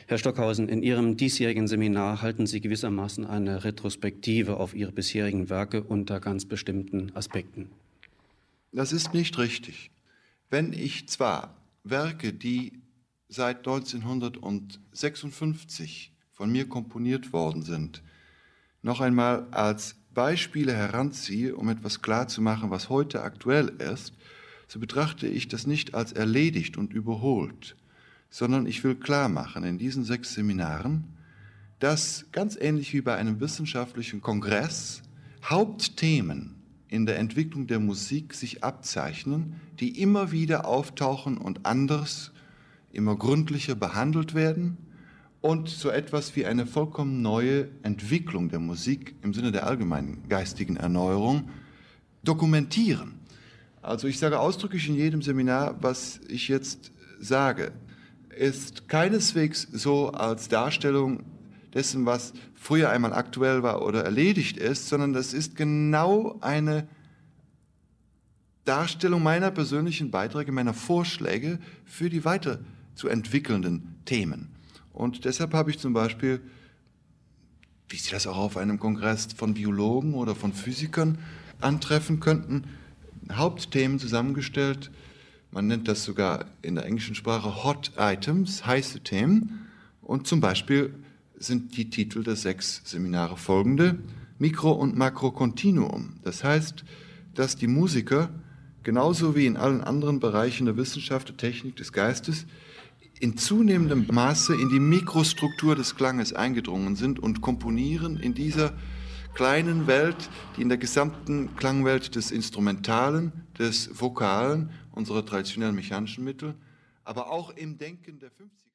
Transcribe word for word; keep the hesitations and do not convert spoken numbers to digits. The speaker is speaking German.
Herr Stockhausen, in Ihrem diesjährigen Seminar halten Sie gewissermaßen eine Retrospektive auf Ihre bisherigen Werke unter ganz bestimmten Aspekten. Das ist nicht richtig. Wenn ich zwar Werke, die seit neunzehnhundertsechsundfünfzig von mir komponiert worden sind, noch einmal als Beispiele heranziehe, um etwas klarzumachen, was heute aktuell ist, so betrachte ich das nicht als erledigt und überholt, sondern ich will klar machen in diesen sechs Seminaren, dass ganz ähnlich wie bei einem wissenschaftlichen Kongress Hauptthemen in der Entwicklung der Musik sich abzeichnen, die immer wieder auftauchen und anders, immer gründlicher behandelt werden und so etwas wie eine vollkommen neue Entwicklung der Musik im Sinne der allgemeinen geistigen Erneuerung dokumentieren. Also ich sage ausdrücklich in jedem Seminar, was ich jetzt sage, ist keineswegs so als Darstellung dessen, was früher einmal aktuell war oder erledigt ist, sondern das ist genau eine Darstellung meiner persönlichen Beiträge, meiner Vorschläge für die weiter zu entwickelnden Themen. Und deshalb habe ich zum Beispiel, wie Sie das auch auf einem Kongress von Biologen oder von Physikern antreffen könnten, Hauptthemen zusammengestellt. Man nennt das sogar in der englischen Sprache Hot Items, heiße Themen. Und zum Beispiel sind die Titel der sechs Seminare folgende: Mikro- und Makrokontinuum. Das heißt, dass die Musiker genauso wie in allen anderen Bereichen der Wissenschaft, der Technik, des Geistes in zunehmendem Maße in die Mikrostruktur des Klanges eingedrungen sind und komponieren in dieser kleinen Welt, die in der gesamten Klangwelt des Instrumentalen, des Vokalen, unserer traditionellen mechanischen Mittel, aber auch im Denken der fünfziger